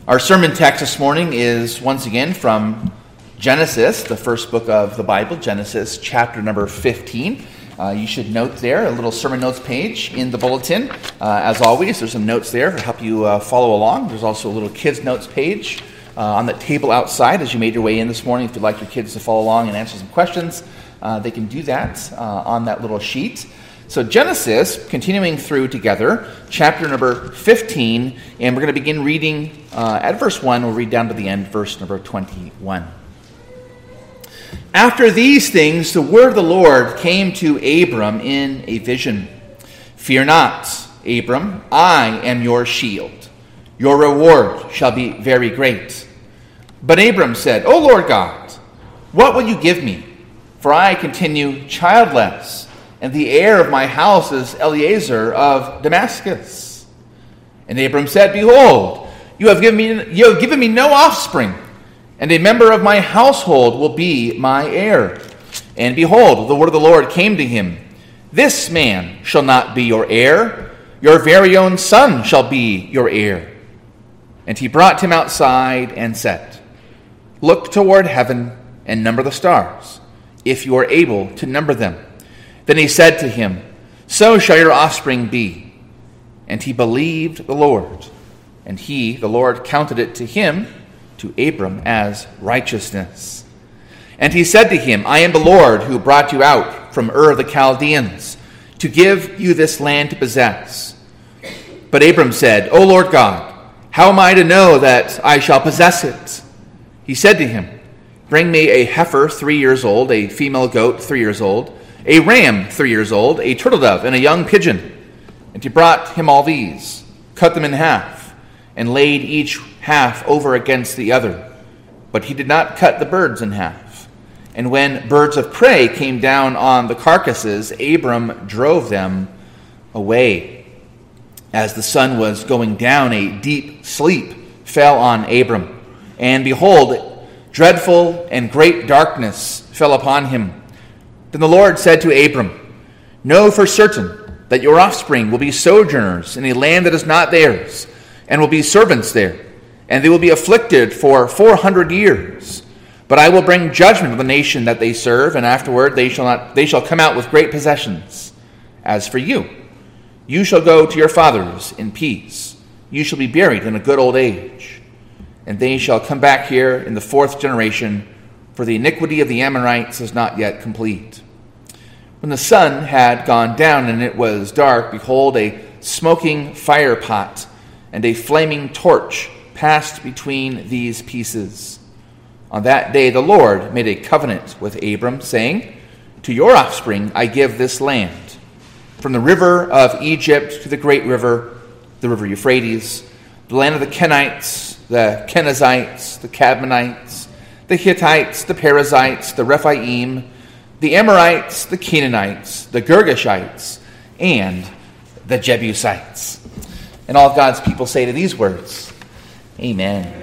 Our sermon text this morning is once again from Genesis, the first book of the Bible, Genesis chapter number 15. You should note there a little sermon notes page in the bulletin. As always, there's some notes there to help you follow along. There's also a little kids notes page on the table outside as you made your way in this morning. If you'd like your kids to follow along and answer some questions, they can do that on that little sheet. So Genesis, continuing through together, chapter number 15, and we're going to begin reading at verse 1. We'll read down to the end, verse number 21. After these things, the word of the Lord came to Abram in a vision. Fear not, Abram, I am your shield. Your reward shall be very great. But Abram said, O Lord God, what will you give me? For I continue childless, and the heir of my house is Eliezer of Damascus. And Abram said, Behold, you have given me no offspring, and a member of my household will be my heir. And behold, the word of the Lord came to him, This man shall not be your heir, your very own son shall be your heir. And he brought him outside and said, Look toward heaven and number the stars, if you are able to number them. Then he said to him, So shall your offspring be. And he believed the Lord, and he, the Lord, counted it to him, to Abram, as righteousness. And he said to him, I am the Lord who brought you out from Ur of the Chaldeans, to give you this land to possess. But Abram said, O Lord God, how am I to know that I shall possess it? He said to him, Bring me a heifer 3 years old, a female goat 3 years old, a ram 3 years old, a turtle dove, and a young pigeon. And he brought him all these, cut them in half, and laid each half over against the other. But he did not cut the birds in half. And when birds of prey came down on the carcasses, Abram drove them away. As the sun was going down, a deep sleep fell on Abram. And behold, dreadful and great darkness fell upon him. Then the Lord said to Abram, Know for certain that your offspring will be sojourners in a land that is not theirs, and will be servants there, and they will be afflicted for 400 years. But I will bring judgment on the nation that they serve, and afterward they shall come out with great possessions. As for you, you shall go to your fathers in peace. You shall be buried in a good old age. And they shall come back here in the 4th generation, for the iniquity of the Amorites is not yet complete. When the sun had gone down and it was dark, behold, a smoking fire pot and a flaming torch passed between these pieces. On that day the Lord made a covenant with Abram, saying, To your offspring I give this land, from the river of Egypt to the great river, the river Euphrates, the land of the Kenites, the Kenizzites, the Cadmonites, the Hittites, the Perizzites, the Rephaim, the Amorites, the Canaanites, the Girgashites, and the Jebusites. And all of God's people say to these words, Amen.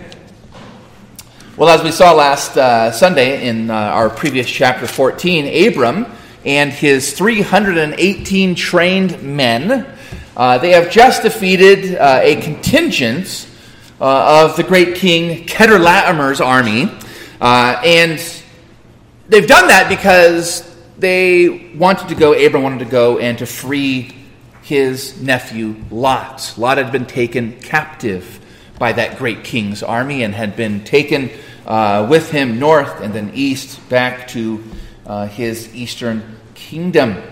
Well, as we saw last Sunday in our previous chapter 14, Abram and his 318 trained men, they have just defeated a contingent of the great king Chedorlaomer's army. And they've done that because Abram wanted to go and to free his nephew Lot. Lot had been taken captive by that great king's army and had been taken with him north and then east back to his eastern kingdom.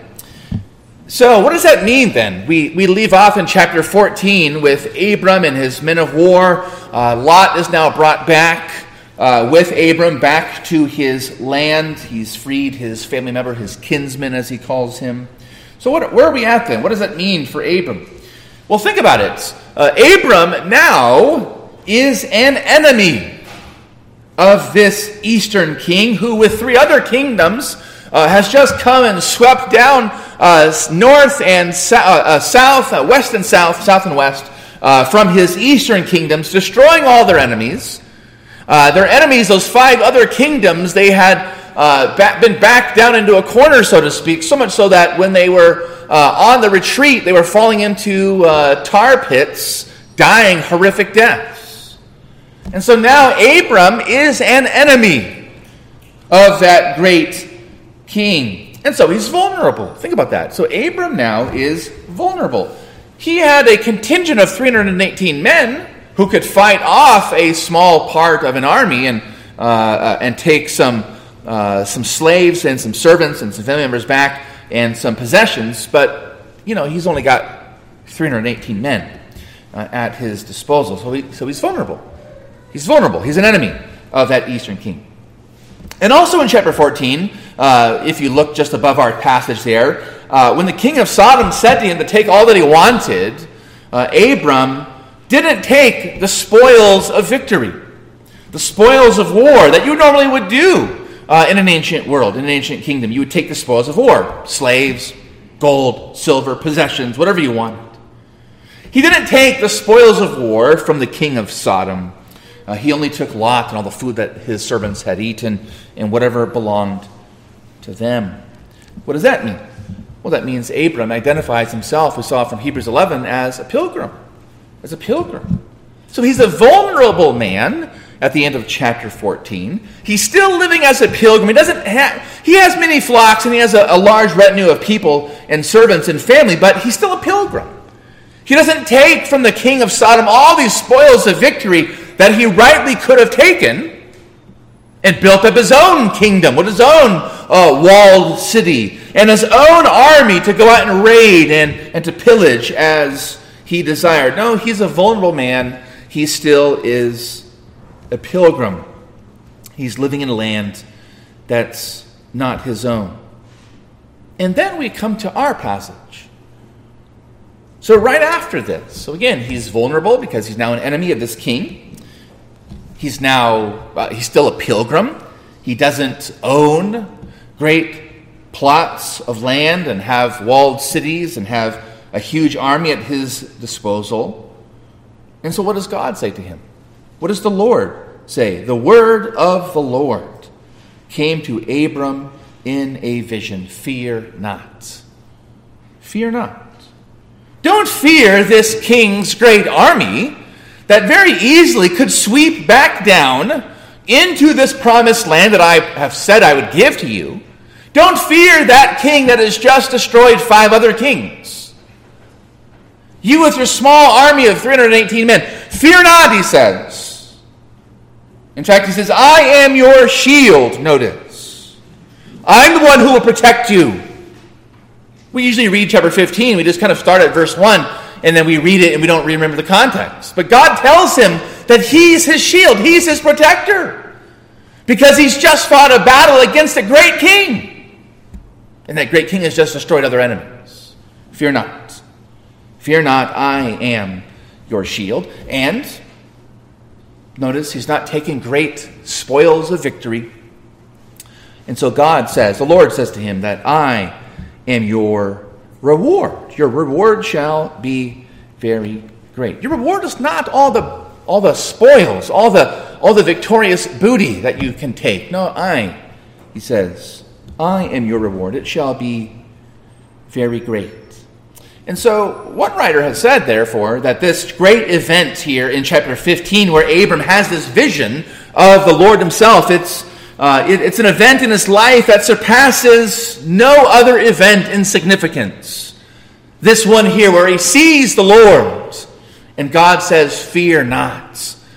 So what does that mean then? We leave off in chapter 14 with Abram and his men of war. Lot is now brought back with Abram back to his land. He's freed his family member, his kinsman as he calls him. So where are we at then? What does that mean for Abram? Well, think about it. Abram now is an enemy of this eastern king who with 3 other kingdoms has just come and swept down north and south, west and south, south and west from his eastern kingdoms, destroying all their enemies. Their enemies, those 5 other kingdoms, they had been backed down into a corner, so to speak, so much so that when they were on the retreat, they were falling into tar pits, dying horrific deaths. And so now Abram is an enemy of that great king. And so he's vulnerable. Think about that. So Abram now is vulnerable. He had a contingent of 318 men who could fight off a small part of an army and take some slaves and some servants and some family members back and some possessions. But, he's only got 318 men at his disposal. So he's vulnerable. He's vulnerable. He's an enemy of that eastern king. And also in chapter 14, if you look just above our passage there, when the king of Sodom said to him to take all that he wanted, Abram didn't take the spoils of victory, the spoils of war that you normally would do in an ancient world, in an ancient kingdom. You would take the spoils of war, slaves, gold, silver, possessions, whatever you wanted. He didn't take the spoils of war from the king of Sodom. He only took Lot and all the food that his servants had eaten and whatever belonged to them. What does that mean? Well, that means Abram identifies himself, we saw from Hebrews 11, as a pilgrim. As a pilgrim. So he's a vulnerable man at the end of chapter 14. He's still living as a pilgrim. He has many flocks and he has a large retinue of people and servants and family, but he's still a pilgrim. He doesn't take from the king of Sodom all these spoils of victory that he rightly could have taken and built up his own kingdom with his own walled city and his own army to go out and raid and to pillage as he desired. No, he's a vulnerable man. He still is a pilgrim. He's living in a land that's not his own. And then we come to our passage. So right after this, so again, he's vulnerable because he's now an enemy of this king. He's still a pilgrim. He doesn't own great plots of land and have walled cities and have a huge army at his disposal. And so what does God say to him? What does the Lord say? The word of the Lord came to Abram in a vision. Fear not. Fear not. Don't fear this king's great army that very easily could sweep back down into this promised land that I have said I would give to you. Don't fear that king that has just destroyed 5 other kings. You with your small army of 318 men, fear not, he says. In fact, he says, I am your shield, notice. I'm the one who will protect you. We usually read chapter 15, we just kind of start at verse 1, and then we read it and we don't remember the context. But God tells him that he's his shield, he's his protector, because he's just fought a battle against a great king. And that great king has just destroyed other enemies. Fear not. Fear not, I am your shield. And notice he's not taking great spoils of victory. And so God says, the Lord says to him that I am your reward. Your reward shall be very great. Your reward is not all the spoils, all the victorious booty that you can take. No, he says, I am your reward. It shall be very great. And so one writer has said, therefore, that this great event here in chapter 15 where Abram has this vision of the Lord himself, it's an event in his life that surpasses no other event in significance. This one here where he sees the Lord and God says, fear not,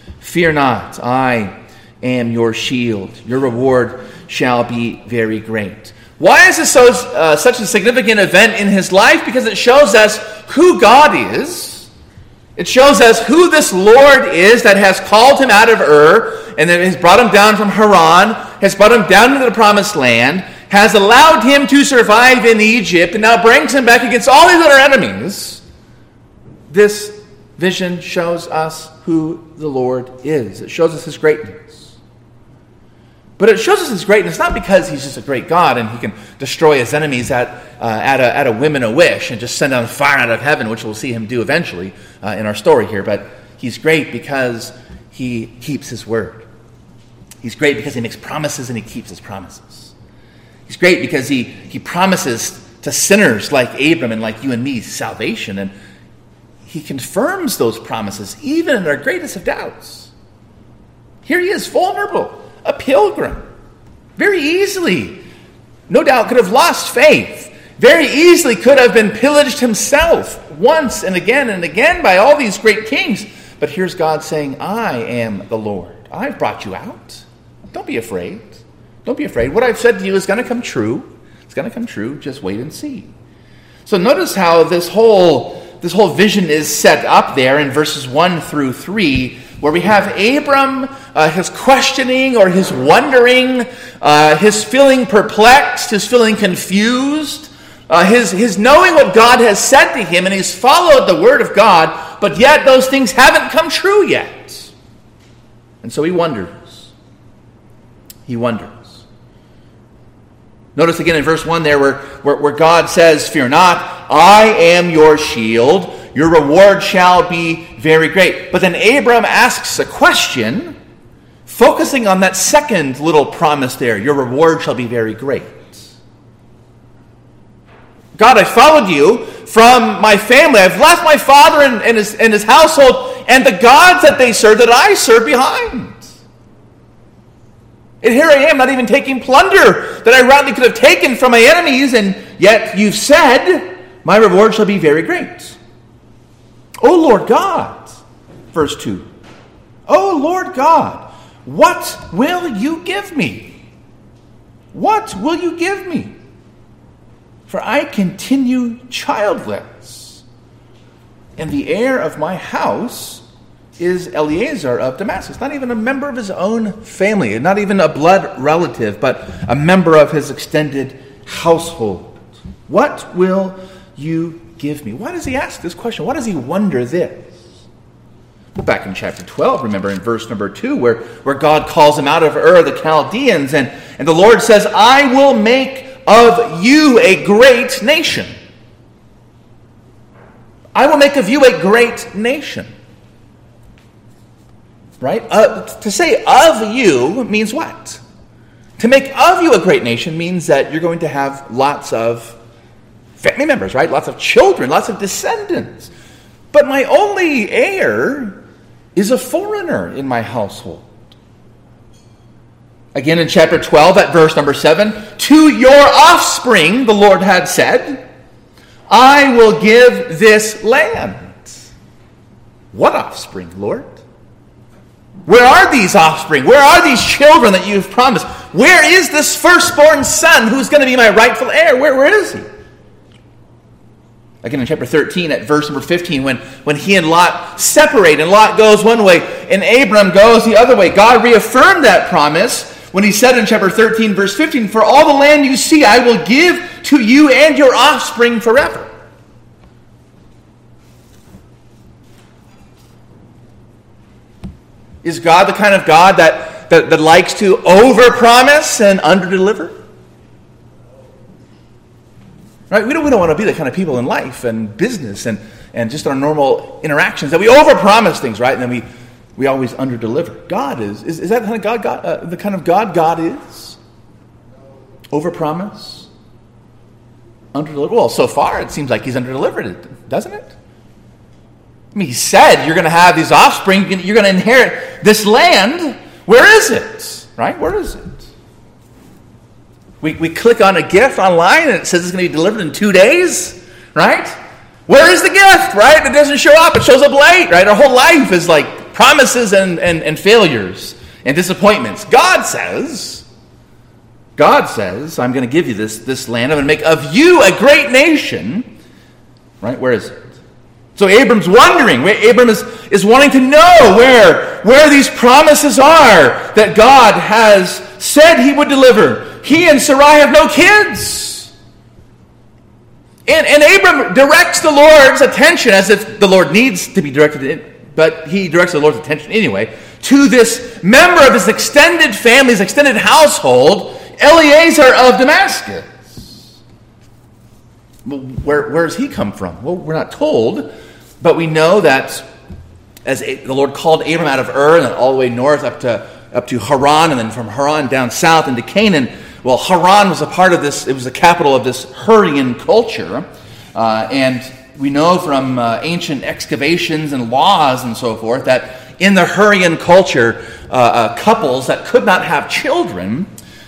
I am your shield. Your reward shall be very great. Why is this such a significant event in his life? Because it shows us who God is. It shows us who this Lord is that has called him out of Ur and that has brought him down from Haran, has brought him down into the promised land, has allowed him to survive in Egypt, and now brings him back against all these other enemies. This vision shows us who the Lord is. It shows us his greatness. But it shows us his greatness not because he's just a great God and he can destroy his enemies at a whim and a wish and just send down fire out of heaven, which we'll see him do eventually in our story here. But he's great because he keeps his word. He's great because he makes promises and he keeps his promises. He's great because he promises to sinners like Abram and like you and me salvation, and he confirms those promises even in our greatest of doubts. Here he is, vulnerable, a pilgrim. Very easily, no doubt, could have lost faith. Very easily could have been pillaged himself once and again by all these great kings. But here's God saying, I am the Lord. I've brought you out. Don't be afraid. Don't be afraid. What I've said to you is going to come true. It's going to come true. Just wait and see. So notice how this whole vision is set up there in verses 1 through 3, where we have Abram, his questioning or his wondering, his feeling perplexed, his feeling confused, his knowing what God has said to him, and he's followed the word of God, but yet those things haven't come true yet. And so he wonders. He wonders. Notice again in verse 1 there where God says, fear not, I am your shield, your reward shall be very great. But then Abram asks a question, focusing on that second little promise there, your reward shall be very great. God, I followed you from my family. I've left my father and his household and the gods that they serve, that I serve behind. And here I am, not even taking plunder that I rightly could have taken from my enemies, and yet you've said, my reward shall be very great. O Lord God, verse 2. O Lord God, what will you give me? What will you give me? For I continue childless, and the heir of my house is Eliezer of Damascus. Not even a member of his own family, not even a blood relative, but a member of his extended household. What will you give me? Why does he ask this question? Why does he wonder this? Well, back in chapter 12, remember in verse number 2, where God calls him out of Ur, the Chaldeans, and the Lord says, I will make of you a great nation. I will make of you a great nation. Right? To say of you means what? To make of you a great nation means that you're going to have lots of family members, right? Lots of children, lots of descendants. But my only heir is a foreigner in my household. Again in chapter 12 at verse number 7, to your offspring, the Lord had said, I will give this land. What offspring, Lord? Where are these offspring? Where are these children that you've promised? Where is this firstborn son who's going to be my rightful heir? Where is he? Again in chapter 13 at verse number 15, when he and Lot separate, and Lot goes one way and Abram goes the other way, God reaffirmed that promise when he said in chapter 13 verse 15, for all the land you see I will give to you and your offspring forever. Is God the kind of God that likes to overpromise and underdeliver? Right? We don't want to be the kind of people in life and business and just our normal interactions that we overpromise things, right? And then we always underdeliver. God is that the kind of God, the kind of God is? Overpromise, underdeliver. Well, so far it seems like he's underdelivered it, doesn't it? I mean, he said you're going to have these offspring, you're going to inherit this land. Where is it? Right? Where is it? We click on a gift online and it says it's going to be delivered in 2 days. Right? Where is the gift? Right? It doesn't show up. It shows up late. Right? Our whole life is like promises and failures and disappointments. God says, I'm going to give you this land. I'm going to make of you a great nation. Right? Where is it? So Abram's wondering. Abram is wanting to know where these promises are that God has said he would deliver. He and Sarai have no kids. And Abram directs the Lord's attention, as if the Lord needs to be directed, but he directs the Lord's attention anyway, to this member of his extended family, his extended household, Eliezer of Damascus. Well, where does he come from? Well, we're not told, but we know that as the Lord called Abram out of Ur and then all the way north up to Haran, and then from Haran down south into Canaan. Well, Haran was a part of this. It was the capital of this Hurrian culture, and we know from ancient excavations and laws and so forth that in the Hurrian culture, couples that could not have children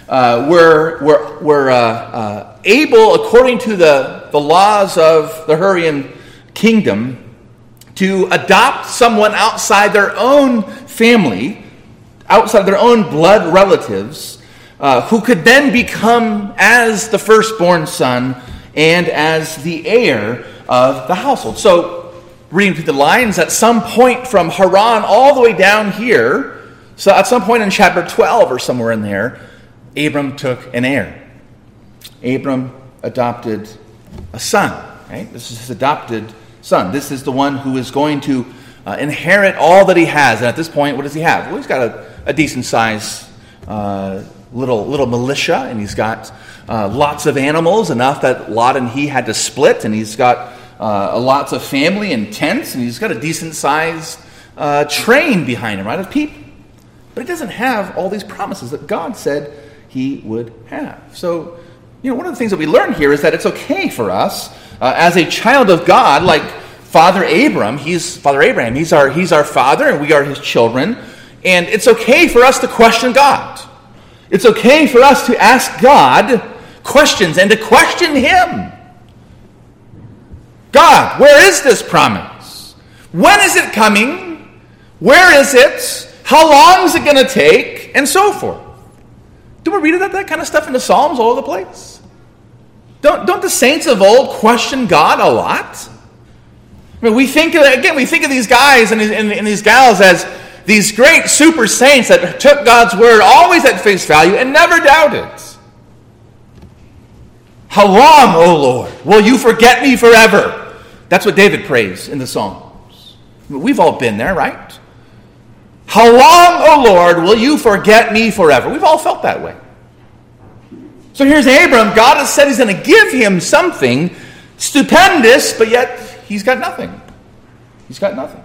were able, according to the laws of the Hurrian kingdom, to adopt someone outside their own family, outside their own blood relatives, who could then become as the firstborn son and as the heir of the household. So, reading through the lines, at some point from Haran all the way down here, so at some point in chapter 12 or somewhere in there, Abram took an heir. Abram adopted a son. Right? This is his adopted son. This is the one who is going to inherit all that he has. And at this point, what does he have? Well, he's got a decent-sized little militia, and he's got lots of animals, enough that Lot and he had to split, and he's got lots of family and tents, and he's got a decent-sized train behind him, right, of people. But he doesn't have all these promises that God said he would have. So, one of the things that we learn here is that it's okay for us, as a child of God, like Father Abraham, he's our father, and we are his children, and it's okay for us to question God. It's okay for us to ask God questions and to question him. God, where is this promise? When is it coming? Where is it? How long is it going to take? And so forth. Do we read about that kind of stuff in the Psalms all over the place? Don't the saints of old question God a lot? I mean, we think of these guys and these gals as these great super saints that took God's word always at face value and never doubted. How long, O Lord, will you forget me forever? That's what David prays in the Psalms. We've all been there, right? How long, O Lord, will you forget me forever? We've all felt that way. So here's Abram. God has said he's going to give him something stupendous, but yet he's got nothing. He's got nothing.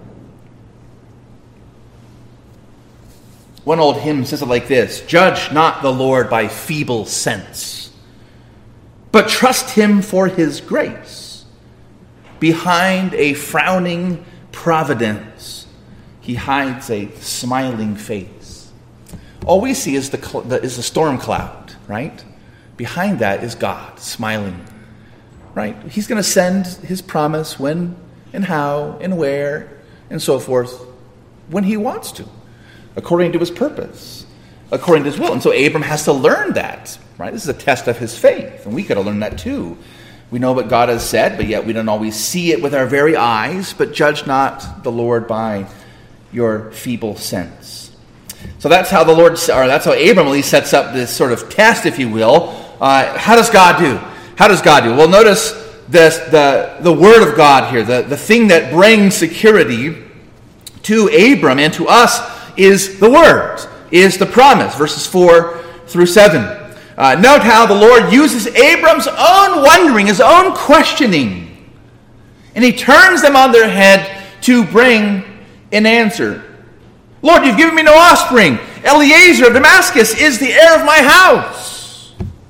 One old hymn says it like this: "Judge not the Lord by feeble sense, but trust him for his grace. Behind a frowning providence, he hides a smiling face." All we see is the storm cloud, right? Behind that is God smiling, right? He's going to send his promise when and how and where and so forth when he wants to, according to his purpose, according to his will. And so Abram has to learn that, right? This is a test of his faith, and we could have learned that too. We know what God has said, but yet we don't always see it with our very eyes. But judge not the Lord by your feeble sense. So that's how that's how Abram at least sets up this sort of test, if you will. How does God do? How does God do? Well, notice this, the word of God here, the thing that brings security to Abram and to us is the word, is the promise, verses 4 through 7. Note how the Lord uses Abram's own wondering, his own questioning, and he turns them on their head to bring an answer. Lord, you've given me no offspring. Eliezer of Damascus is the heir of my house.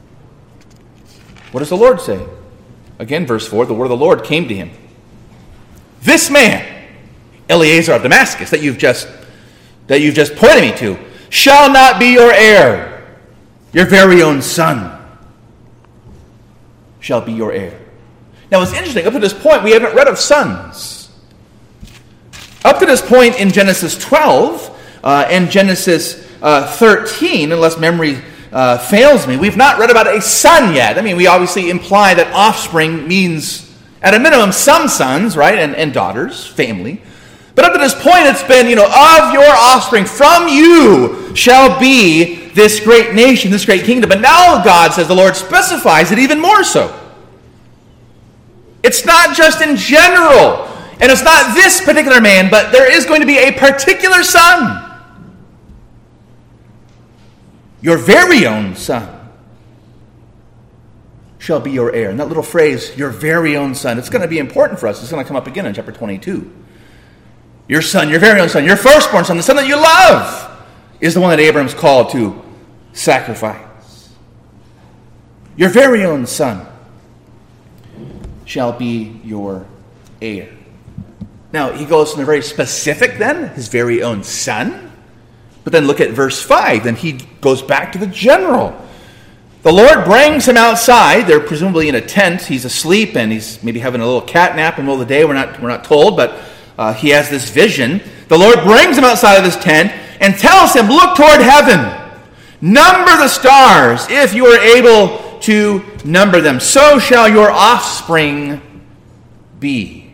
What does the Lord say? Again, verse 4, the word of the Lord came to him. This man, Eliezer of Damascus, that you've just pointed me to, shall not be your heir. Your very own son shall be your heir. Now, it's interesting. Up to this point, we haven't read of sons. Up to this point in Genesis 12 and Genesis 13, unless memory fails me, we've not read about a son yet. I mean, we obviously imply that offspring means, at a minimum, some sons, right, and daughters, family. But up to this point, it's been, of your offspring, from you shall be this great nation, this great kingdom. But now God says, the Lord specifies it even more so. It's not just in general, and it's not this particular man, but there is going to be a particular son. Your very own son shall be your heir. And that little phrase, your very own son, it's going to be important for us. It's going to come up again in chapter 22. Your son, your very own son, your firstborn son, the son that you love, is the one that Abram's called to sacrifice. Your very own son shall be your heir. Now, he goes from the very specific then, his very own son. But then look at verse 5. Then he goes back to the general. The Lord brings him outside. They're presumably in a tent. He's asleep, and he's maybe having a little cat nap in the middle of the day. We're not told, but he has this vision. The Lord brings him outside of his tent and tells him, look toward heaven. Number the stars, if you are able to number them. So shall your offspring be.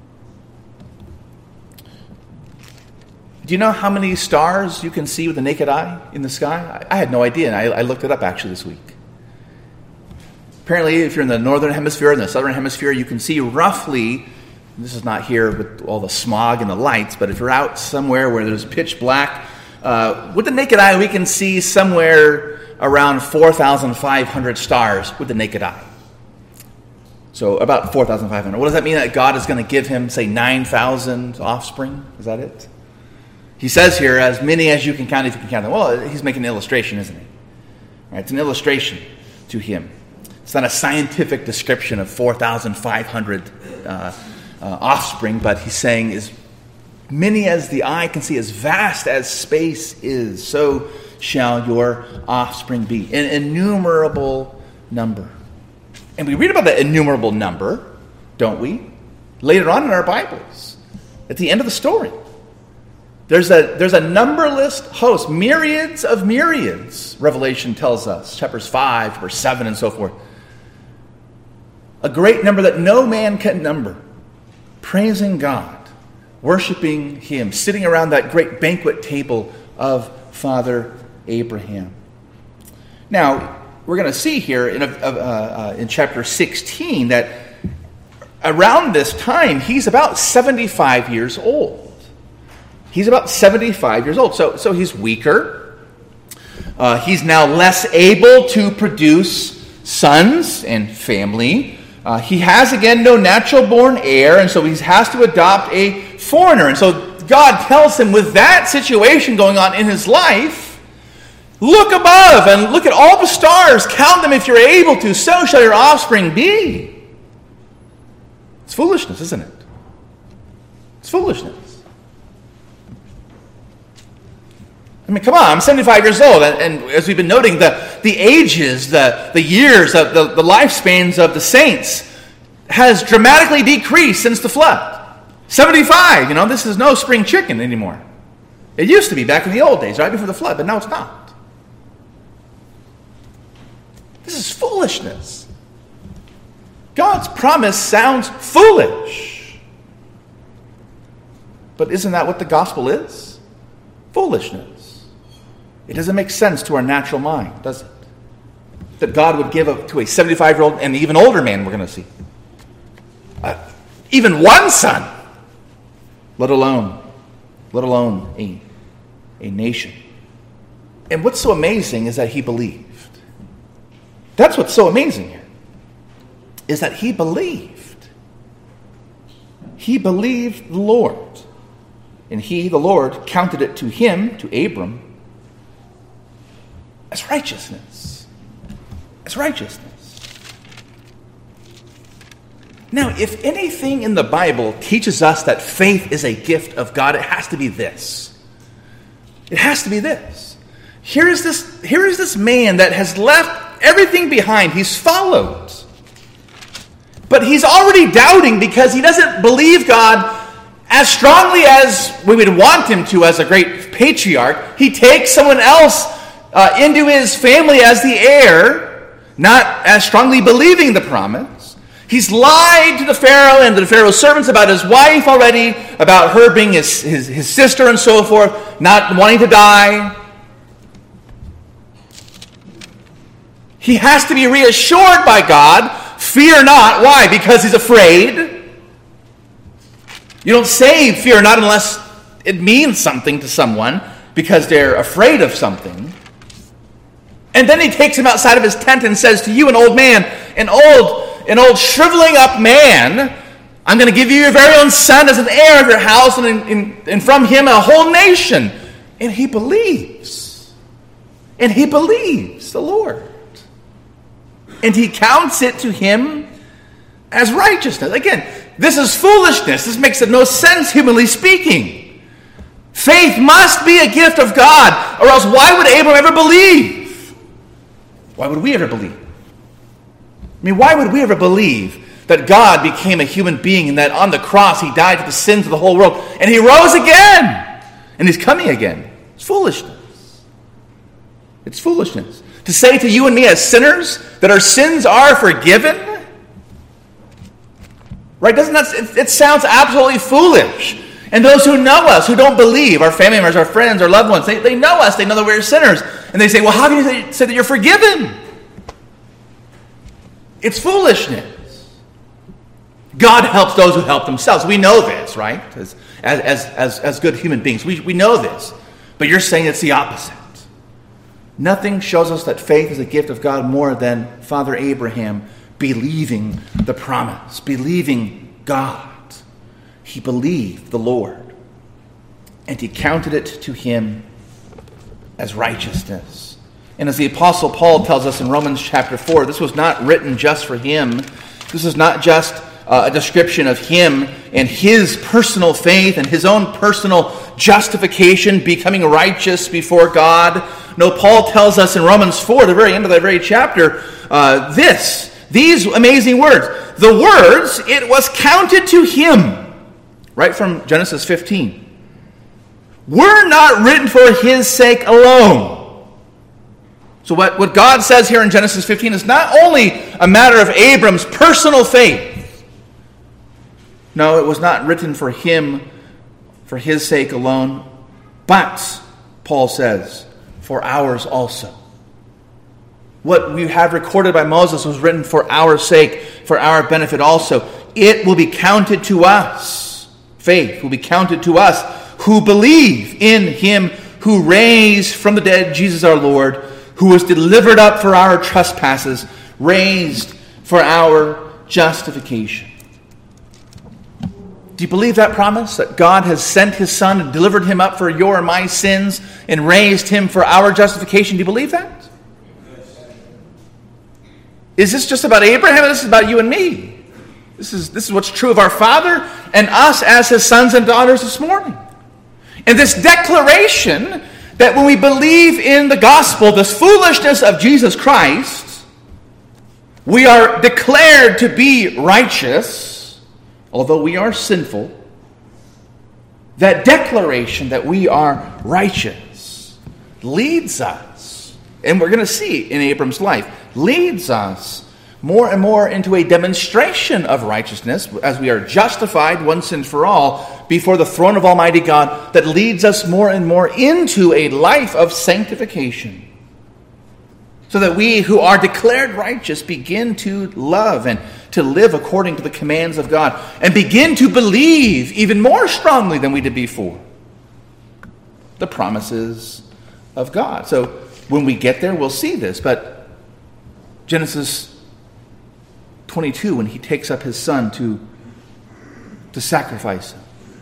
Do you know how many stars you can see with the naked eye in the sky? I had no idea, and I looked it up actually this week. Apparently, if you're in the northern hemisphere and the southern hemisphere, you can see roughly, this is not here with all the smog and the lights, but if you're out somewhere where there's pitch black, with the naked eye, we can see somewhere around 4,500 stars with the naked eye. So about 4,500. What does that mean? That God is going to give him, say, 9,000 offspring? Is that it? He says here, as many as you can count, if you can count them. Well, he's making an illustration, isn't he? Right, it's an illustration to him. It's not a scientific description of 4,500 offspring, but he's saying as many as the eye can see, as vast as space is, so shall your offspring be. An innumerable number. And we read about that innumerable number, don't we? Later on in our Bibles, at the end of the story. There's a numberless host, myriads of myriads, Revelation tells us, chapters 5, verse 7, and so forth. A great number that no man can number, praising God, worshiping him, sitting around that great banquet table of Father Abraham. Now, we're going to see here in chapter 16 that around this time, he's about 75 years old. He's about 75 years old, so he's weaker. He's now less able to produce sons and family. He has, again, no natural-born heir, and so he has to adopt a foreigner. And so God tells him, with that situation going on in his life, look above and look at all the stars. Count them if you're able to. So shall your offspring be. It's foolishness, isn't it? It's foolishness. I mean, come on, I'm 75 years old, and as we've been noting, the ages, the years, the lifespans of the saints has dramatically decreased since the flood. 75, this is no spring chicken anymore. It used to be back in the old days, right before the flood, but now it's not. This is foolishness. God's promise sounds foolish. But isn't that what the gospel is? Foolishness. It doesn't make sense to our natural mind, does it? That God would give to a 75-year-old and even older man, we're going to see, even one son, let alone a nation. And what's so amazing is that he believed. That's what's so amazing here, is that he believed. He believed the Lord. And he, the Lord, counted it to him, to Abram, as righteousness. As righteousness. Now, if anything in the Bible teaches us that faith is a gift of God, it has to be this. It has to be this. Here is this man that has left everything behind. He's followed. But he's already doubting because he doesn't believe God as strongly as we would want him to as a great patriarch. He takes someone else into his family as the heir, not as strongly believing the promise. He's lied to the Pharaoh and to the Pharaoh's servants about his wife already, about her being his sister and so forth, not wanting to die. He has to be reassured by God, fear not. Why? Because he's afraid. You don't say fear not unless it means something to someone because they're afraid of something. And then he takes him outside of his tent and says to you, an old man, an old shriveling up man, I'm going to give you your very own son as an heir of your house, and from him a whole nation. And he believes. And he believes the Lord. And he counts it to him as righteousness. Again, this is foolishness. This makes no sense, humanly speaking. Faith must be a gift of God, or else why would Abram ever believe? Why would we ever believe? I mean, why would we ever believe that God became a human being and that on the cross he died for the sins of the whole world and he rose again and he's coming again? It's foolishness. It's foolishness. To say to you and me as sinners that our sins are forgiven, right? It sounds absolutely foolish. And those who know us, who don't believe, our family members, our friends, our loved ones, they know us, they know that we're sinners. And they say, well, how can you say that you're forgiven? It's foolishness. God helps those who help themselves. We know this, right? As good human beings. We know this. But you're saying it's the opposite. Nothing shows us that faith is a gift of God more than Father Abraham believing the promise, believing God. He believed the Lord, and he counted it to him as righteousness. And as the Apostle Paul tells us in Romans chapter 4, this was not written just for him. This is not just a description of him and his personal faith and his own personal justification, becoming righteous before God. No, Paul tells us in Romans 4, the very end of that very chapter, these amazing words. The words, it was counted to him, right from Genesis 15, were not written for his sake alone. So what God says here in Genesis 15 is not only a matter of Abram's personal faith. No, it was not written for him, for his sake alone, but, Paul says, for ours also. What we have recorded by Moses was written for our sake, for our benefit also. It will be counted to us. Faith will be counted to us who believe in him who raised from the dead Jesus our Lord, who was delivered up for our trespasses, raised for our justification. Do you believe that promise? That God has sent his Son and delivered him up for your and my sins and raised him for our justification? Do you believe that? Is this just about Abraham? This is about you and me. This is what's true of our Father and us as his sons and daughters this morning. And this declaration that when we believe in the gospel, this foolishness of Jesus Christ, we are declared to be righteous, although we are sinful. That declaration that we are righteous leads us, and we're going to see in Abram's life, leads us more and more into a demonstration of righteousness as we are justified once and for all before the throne of Almighty God, that leads us more and more into a life of sanctification. So that we who are declared righteous begin to love and to live according to the commands of God and begin to believe even more strongly than we did before the promises of God. So when we get there, we'll see this. But Genesis 22, when he takes up his son to sacrifice him,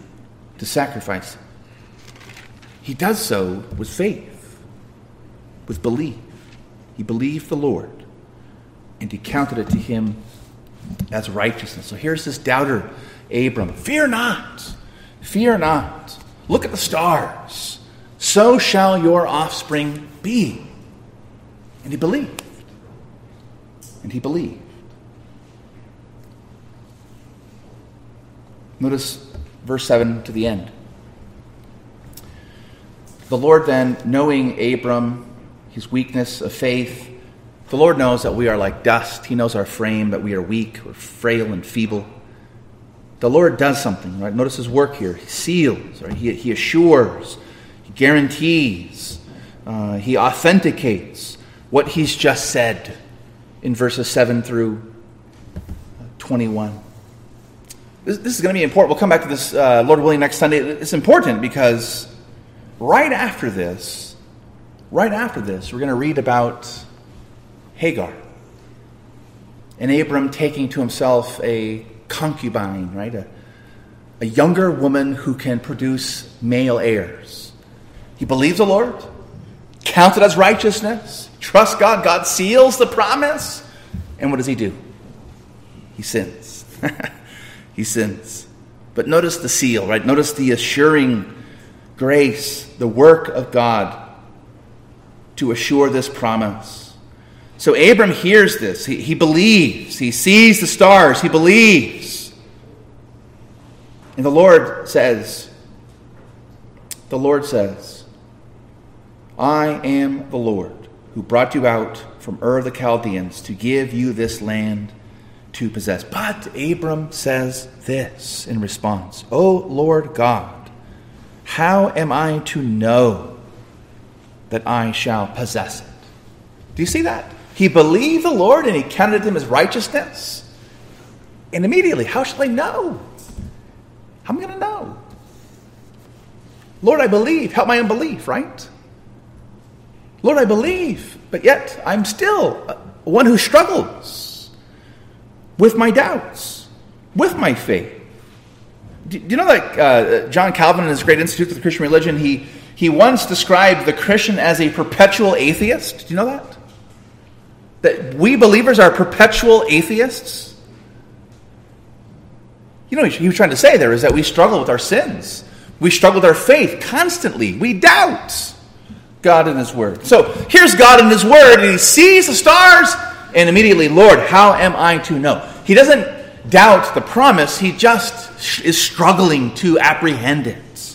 he does so with faith, with belief. He believed the Lord, and he counted it to him as righteousness. So here's this doubter, Abram. Fear not. Fear not. Look at the stars. So shall your offspring be. And he believed. And he believed. Notice verse 7 to the end. The Lord then, knowing Abram, his weakness of faith, the Lord knows that we are like dust. He knows our frame, that we are weak, we're frail and feeble. The Lord does something, right? Notice his work here. He seals, right? He assures, he guarantees, he authenticates what he's just said in verses 7 through 21. This is going to be important. We'll come back to this, Lord willing, next Sunday. It's important because right after this, we're going to read about Hagar and Abram taking to himself a concubine, right? A younger woman who can produce male heirs. He believes the Lord, counted as righteousness, trusts God. God seals the promise. And what does he do? He sins. he sins. But notice the seal, right? Notice the assuring grace, the work of God to assure this promise. So Abram hears this. He believes. He sees the stars. He believes. And the Lord says, I am the Lord who brought you out from Ur of the Chaldeans to give you this land to possess. But Abram says this in response, O Lord God, how am I to know that I shall possess it? Do you see that? He believed the Lord and he counted him as righteousness. And immediately, how shall I know? How am I going to know? Lord, I believe. Help my unbelief, right? Lord, I believe, but yet I'm still one who struggles with my doubts, with my faith. Do you know that John Calvin in his great Institute of the Christian Religion, he once described the Christian as a perpetual atheist? Do you know that? That we believers are perpetual atheists? You know what he was trying to say there is that we struggle with our sins. We struggle with our faith constantly. We doubt God and His Word. So here's God and His Word, and he sees the stars, and immediately, Lord, how am I to know? He doesn't doubt the promise, he just is struggling to apprehend it.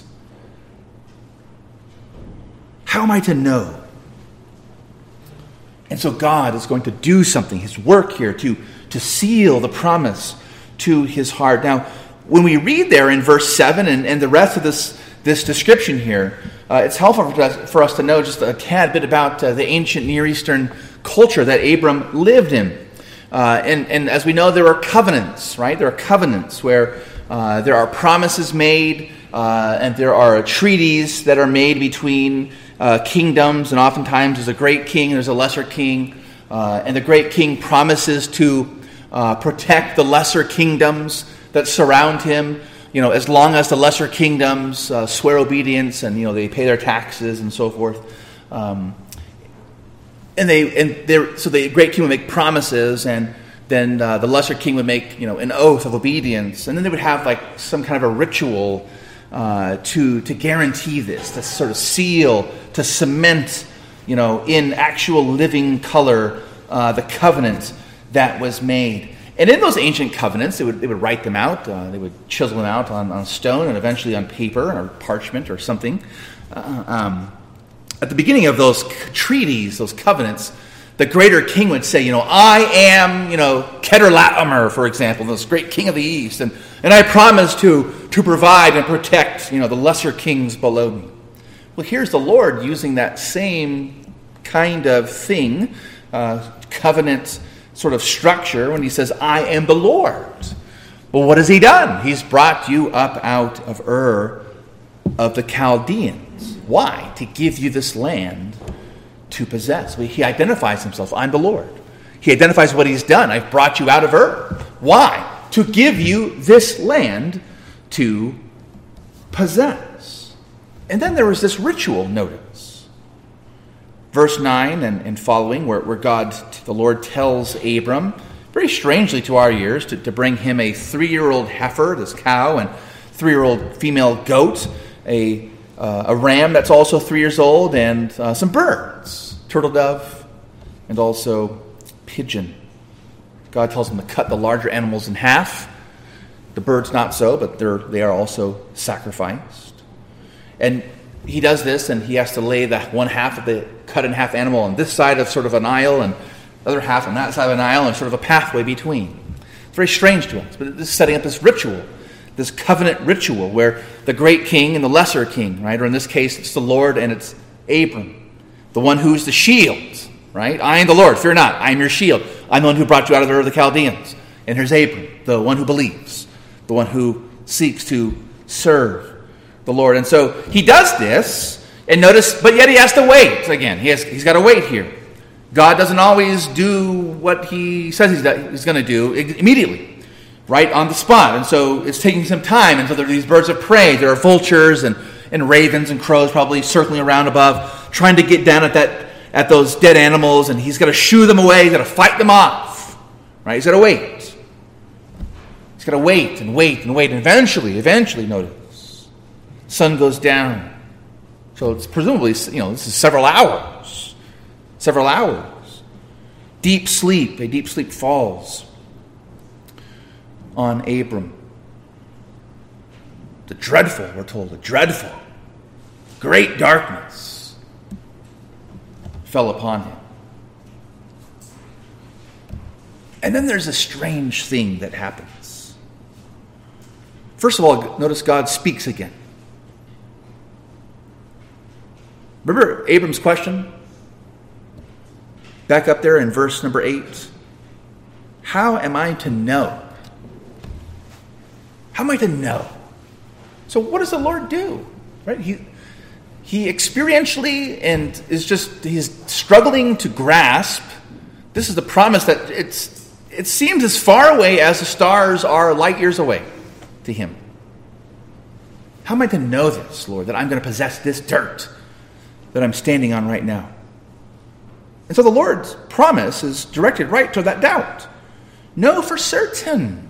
How am I to know? And so God is going to do something, His work here, to seal the promise to his heart. Now, when we read there in verse 7 and the rest of this description here, it's helpful for us to know just a tad bit about the ancient Near Eastern culture that Abram lived in. And as we know, there are covenants, right? There are covenants where there are promises made and there are treaties that are made between kingdoms, and oftentimes there's a great king, there's a lesser king, and the great king promises to protect the lesser kingdoms that surround him, as long as the lesser kingdoms swear obedience and they pay their taxes and so forth. So the great king would make promises, and then the lesser king would make an oath of obedience, and then they would have like some kind of a ritual to guarantee this, to sort of seal, to cement, in actual living color the covenant that was made. And in those ancient covenants, they would write them out. They would chisel them out on stone and eventually on paper or parchment or something. At the beginning of those treaties, those covenants, the greater king would say, I am, Kedorlaomer, for example, this great king of the east, and I promise to provide and protect, the lesser kings below me. Well, here's the Lord using that same kind of thing, covenant sort of structure, when he says, I am the Lord. Well, what has he done? He's brought you up out of Ur of the Chaldeans. Why? To give you this land to possess. He identifies himself. I'm the Lord. He identifies what he's done. I've brought you out of Ur. Why? To give you this land to possess. And then there was this ritual, notice. Verse 9 and following, where God, the Lord, tells Abram, very strangely to our ears, to bring him a 3-year-old heifer, this cow, and 3-year-old female goat, a ram that's also 3 years old, and some birds, turtle dove, and also pigeon. God tells him to cut the larger animals in half. The birds not so, but they are also sacrificed. And he does this, and he has to lay the one half of the cut in half animal on this side of sort of an aisle, and the other half on that side of an aisle, and sort of a pathway between. It's very strange to us, but this is setting up this ritual, this covenant ritual, where the great king and the lesser king, right? Or in this case, it's the Lord and it's Abram, the one who's the shield, right? I am the Lord, fear not, I am your shield. I'm the one who brought you out of the Ur of the Chaldeans. And here's Abram, the one who believes, the one who seeks to serve the Lord. And so he does this, and notice, but yet he has to wait. Again, he's got to wait here. God doesn't always do what he says he's going to do immediately, right on the spot. And so it's taking some time. And so there are these birds of prey. There are vultures and ravens and crows probably circling around above, trying to get down at those dead animals. And he's got to shoo them away. He's got to fight them off, right? He's got to wait. He's got to wait and wait and wait. And eventually, notice, sun goes down. So it's presumably, this is several hours. Several hours. A deep sleep falls on Abram. We're told, the dreadful, great darkness fell upon him. And then there's a strange thing that happens. First of all, notice God speaks again. Remember Abram's question? Back up there in verse number 8. How am I to know? How am I to know? So what does the Lord do? Right? He experientially and he's struggling to grasp. This is the promise that it seems as far away as the stars are light years away to him. How am I to know this, Lord, that I'm going to possess this dirt that I'm standing on right now? And so the Lord's promise is directed right to that doubt. Know for certain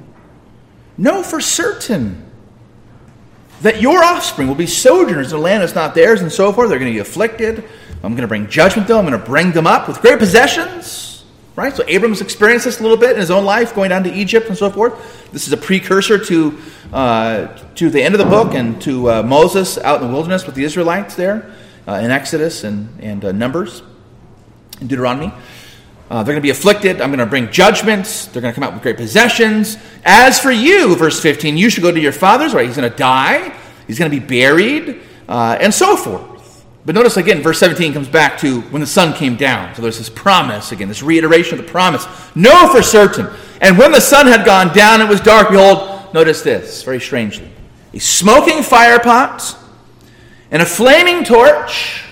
that your offspring will be sojourners in a land that's not theirs and so forth. They're going to be afflicted. I'm going to bring judgment to them. I'm going to bring them up with great possessions. Right? So Abram's experienced this a little bit in his own life, going down to Egypt and so forth. This is a precursor to the end of the book and to Moses out in the wilderness with the Israelites there in Exodus and Numbers and Deuteronomy. They're going to be afflicted. I'm going to bring judgments. They're going to come out with great possessions. As for you, verse 15, you should go to your fathers. Right? He's going to die. He's going to be buried, and so forth. But notice again, verse 17 comes back to when the sun came down. So there's this promise again, this reiteration of the promise. Know for certain. And when the sun had gone down, it was dark. Behold, notice this, very strangely. A smoking fire pot and a flaming torch.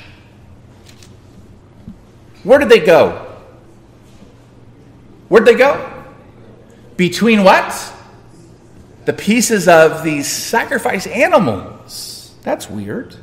Where did they go? Where'd they go? Between what? The pieces of these sacrifice animals. That's weird.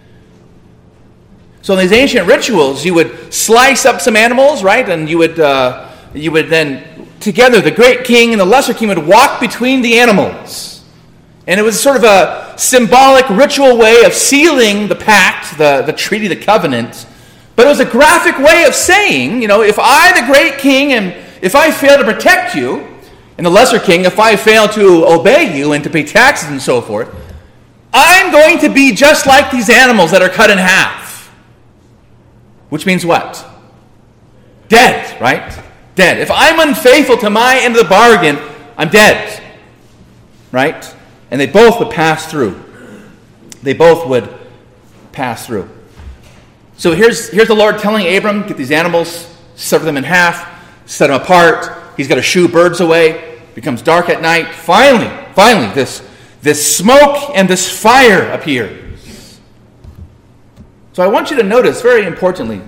So in these ancient rituals, you would slice up some animals, right? And you would then, together, the great king and the lesser king would walk between the animals. And it was sort of a symbolic ritual way of sealing the pact, the treaty, the covenant. But it was a graphic way of saying, if I, the great king, and if I fail to protect you, and the lesser king, if I fail to obey you and to pay taxes and so forth, I'm going to be just like these animals that are cut in half. Which means what? Dead, right? Dead. If I'm unfaithful to my end of the bargain, I'm dead. Right? And they both would pass through. They both would pass through. So here's the Lord telling Abram, get these animals, sever them in half, set them apart. He's got to shoo birds away. It becomes dark at night. Finally, this smoke and this fire appears. So I want you to notice, very importantly,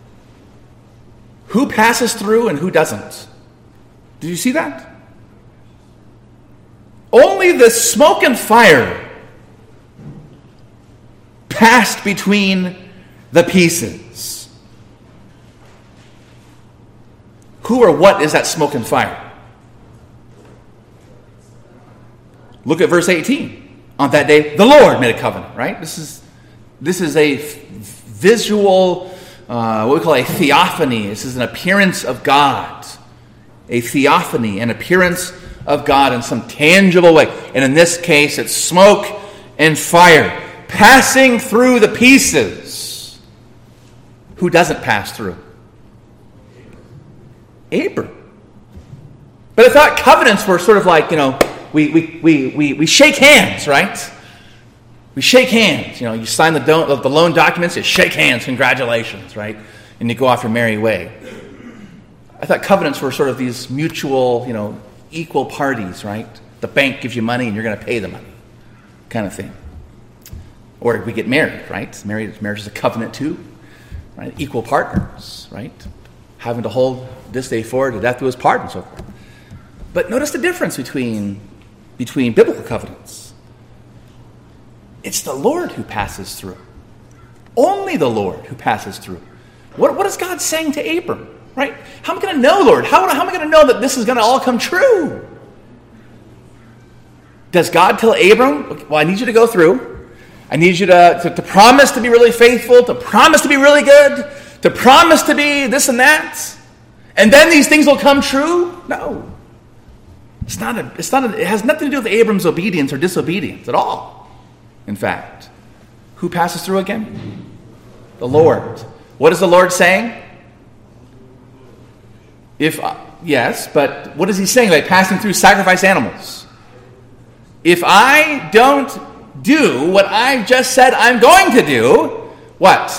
who passes through and who doesn't. Did you see that? Only the smoke and fire passed between the pieces. Who or what is that smoke and fire? Look at verse 18. On that day, the Lord made a covenant, right? This is a visual, what we call a theophany. This is an appearance of God. A theophany, an appearance of God in some tangible way. And in this case, it's smoke and fire passing through the pieces. Who doesn't pass through? Abram. But I thought covenants were sort of like, we shake hands, right? We shake hands. You sign the loan documents, you shake hands, congratulations, right? And you go off your merry way. I thought covenants were sort of these mutual, equal parties, right? The bank gives you money and you're going to pay the money, kind of thing. Or we get married, right? Marriage is a covenant too, right? Equal partners, right? Having to hold this day forward to death do us part and so forth. But notice the difference between biblical covenants. It's the Lord who passes through. Only the Lord who passes through. What is God saying to Abram? Right? How am I going to know, Lord? How am I going to know that this is going to all come true? does God tell Abram, well, I need you to go through. I need you to promise to be really faithful, to promise to be really good, to promise to be this and that, and then these things will come true? No. It has nothing to do with Abram's obedience or disobedience at all. In fact, who passes through again? The Lord. What is the Lord saying? Yes, but what is he saying by passing through sacrifice animals? If I don't do what I just said I'm going to do, what?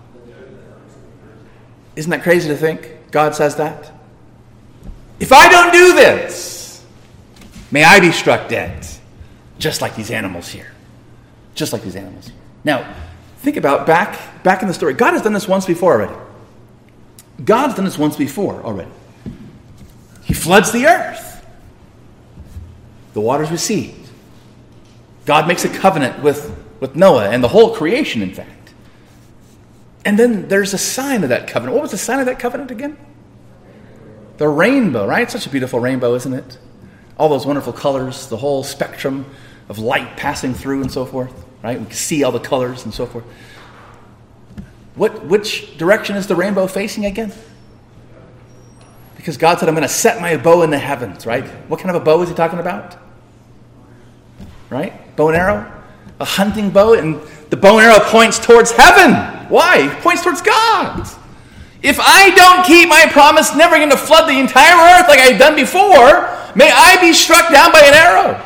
Isn't that crazy to think? God says that. If I don't do this, may I be struck dead, just like these animals here. Just like these animals here. Now, think about back in the story. God has done this once before already. God's done this once before already. He floods the earth. The waters recede. God makes a covenant with Noah and the whole creation, in fact. And then there's a sign of that covenant. What was the sign of that covenant again? The rainbow, right? Such a beautiful rainbow, isn't it? All those wonderful colors, the whole spectrum of light passing through and so forth, right? We can see all the colors and so forth. Which direction is the rainbow facing again? Because God said, I'm going to set my bow in the heavens, right? What kind of a bow is he talking about? Right? Bow and arrow? A hunting bow, and the bow and arrow points towards heaven. Why? It points towards God. If I don't keep my promise, never going to flood the entire earth like I've done before, may I be struck down by an arrow.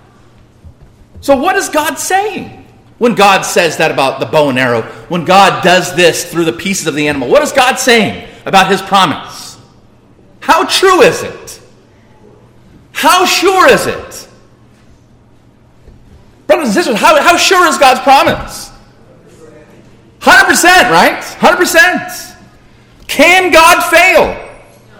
So what is God saying when God says that about the bow and arrow? When God does this through the pieces of the animal, what is God saying about his promise? How true is it? How sure is it? Brothers and sisters, how sure is God's promise? 100%, right? 100%. Can God fail?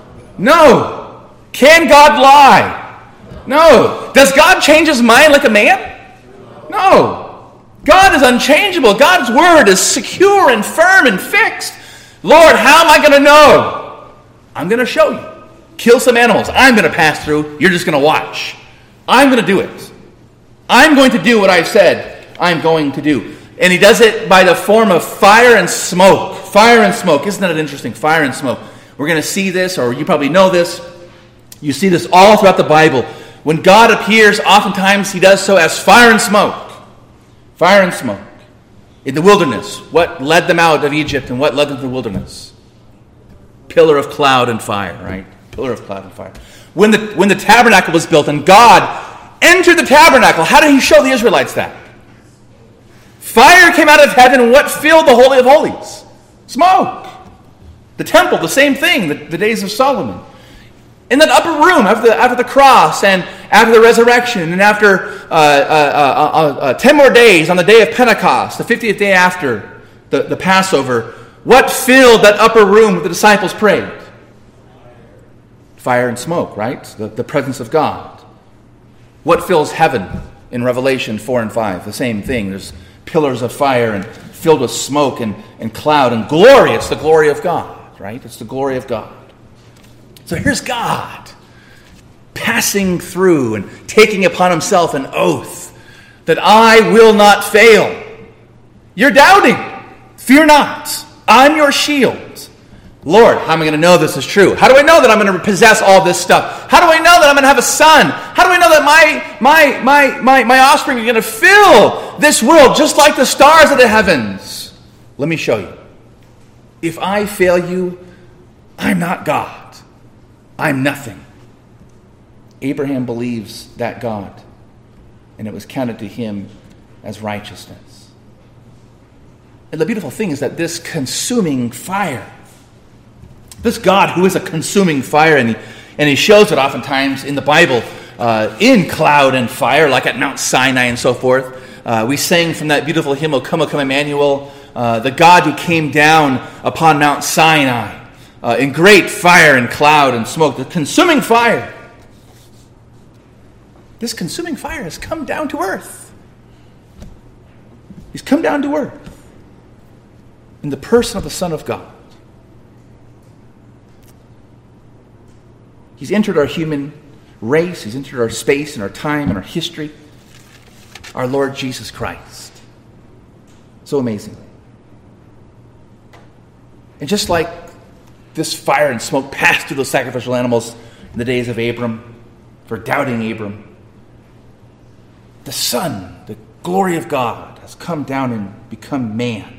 No. Can God lie? No. Does God change his mind like a man? No. God is unchangeable. God's word is secure and firm and fixed. Lord, how am I going to know? I'm going to show you. Kill some animals. I'm going to pass through. You're just going to watch. I'm going to do it. I'm going to do what I've said I'm going to do. And he does it by the form of fire and smoke. Fire and smoke. Isn't that interesting? Fire and smoke. We're going to see this, or you probably know this. You see this all throughout the Bible. When God appears, oftentimes he does so as fire and smoke. Fire and smoke. In the wilderness, what led them out of Egypt and what led them to the wilderness? Pillar of cloud and fire, right? Pillar of cloud and fire. When the tabernacle was built and God entered the tabernacle, how did he show the Israelites that? Fire came out of heaven, and what filled the Holy of Holies? Smoke. The temple, the same thing, the days of Solomon. In that upper room, after the cross, and after the resurrection, and after 10 more days on the day of Pentecost, the 50th day after the Passover, what filled that upper room where the disciples prayed? Fire and smoke, right? The presence of God. What fills heaven in Revelation 4 and 5? The same thing. There's pillars of fire and filled with smoke and cloud and glory. It's the glory of God, right? It's the glory of God. So here's God passing through and taking upon himself an oath that I will not fail. You're doubting. Fear not. I'm your shield. Lord, how am I going to know this is true? How do I know that I'm going to possess all this stuff? How do I know that I'm going to have a son? How do I know that my offspring are going to fill this world just like the stars of the heavens? Let me show you. If I fail you, I'm not God. I'm nothing. Abraham believes that God, and it was counted to him as righteousness. And the beautiful thing is that this consuming fire, this God who is a consuming fire, and he shows it oftentimes in the Bible in cloud and fire, like at Mount Sinai and so forth. We sang from that beautiful hymn, O Come, Emmanuel, the God who came down upon Mount Sinai in great fire and cloud and smoke, the consuming fire. This consuming fire has come down to earth. He's come down to earth in the person of the Son of God. He's entered our human race. He's entered our space and our time and our history. our Lord Jesus Christ. So amazing. And just like this fire and smoke passed through those sacrificial animals in the days of Abram, for doubting Abram, the Son, the glory of God, has come down and become man.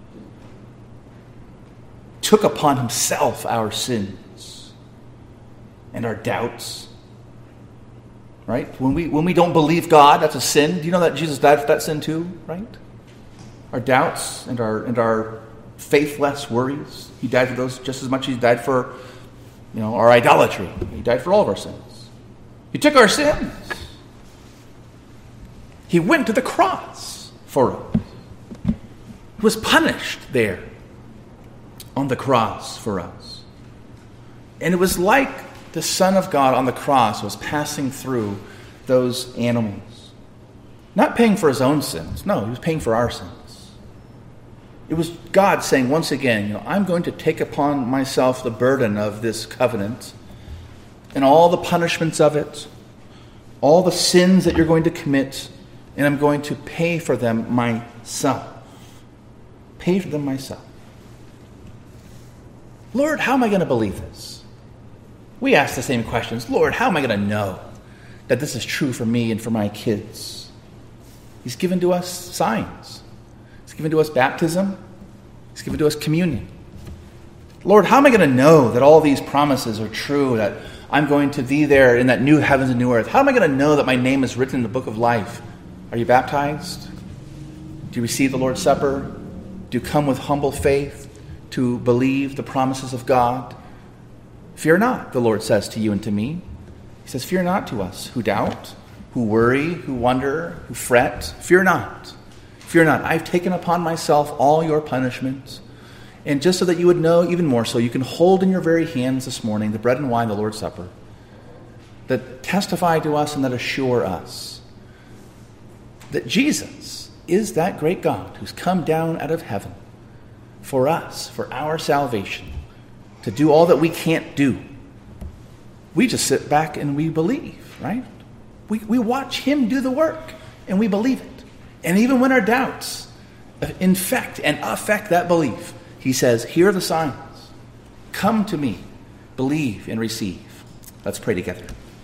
Took upon himself our sins and our doubts. Right? When we don't believe God, that's a sin. Do you know that Jesus died for that sin too? Right? Our doubts and our faithless worries. He died for those just as much as he died for, our idolatry. He died for all of our sins. He took our sins. He went to the cross for us. He was punished there on the cross for us. And it was like the Son of God on the cross was passing through those animals. Not paying for his own sins. No, he was paying for our sins. It was God saying once again, I'm going to take upon myself the burden of this covenant and all the punishments of it, all the sins that you're going to commit, and I'm going to pay for them myself. Pay for them myself. Lord, how am I going to believe this? We ask the same questions. Lord, how am I going to know that this is true for me and for my kids? He's given to us signs. He's given to us baptism. He's given to us communion. Lord, how am I going to know that all these promises are true, that I'm going to be there in that new heavens and new earth? How am I going to know that my name is written in the book of life? Are you baptized? Do you receive the Lord's Supper? Do you come with humble faith to believe the promises of God? Fear not, the Lord says to you and to me. He says, fear not to us who doubt, who worry, who wonder, who fret. Fear not. Fear not. I've taken upon myself all your punishments. And just so that you would know even more so, you can hold in your very hands this morning the bread and wine, the Lord's Supper, that testify to us and that assure us that Jesus is that great God who's come down out of heaven for us, for our salvation, to do all that we can't do. We just sit back and we believe, right? We watch him do the work and we believe it. And even when our doubts infect and affect that belief, he says, here are the signs. Come to me, believe and receive. Let's pray together.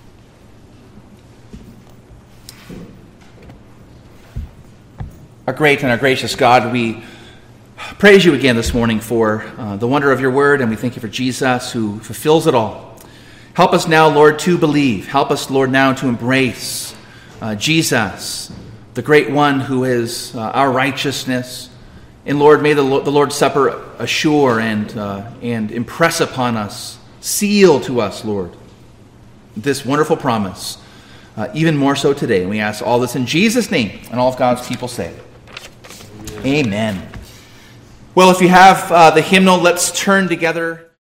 Our great and our gracious God, we praise you again this morning for the wonder of your word, and we thank you for Jesus who fulfills it all. Help us now, Lord, to believe. Help us, Lord, now to embrace Jesus, the great one who is our righteousness. And Lord, may the Lord's Supper assure and impress upon us, seal to us, Lord, this wonderful promise, even more so today. And we ask all this in Jesus' name, and all of God's people say, Amen. Well, if you have the hymnal, let's turn together.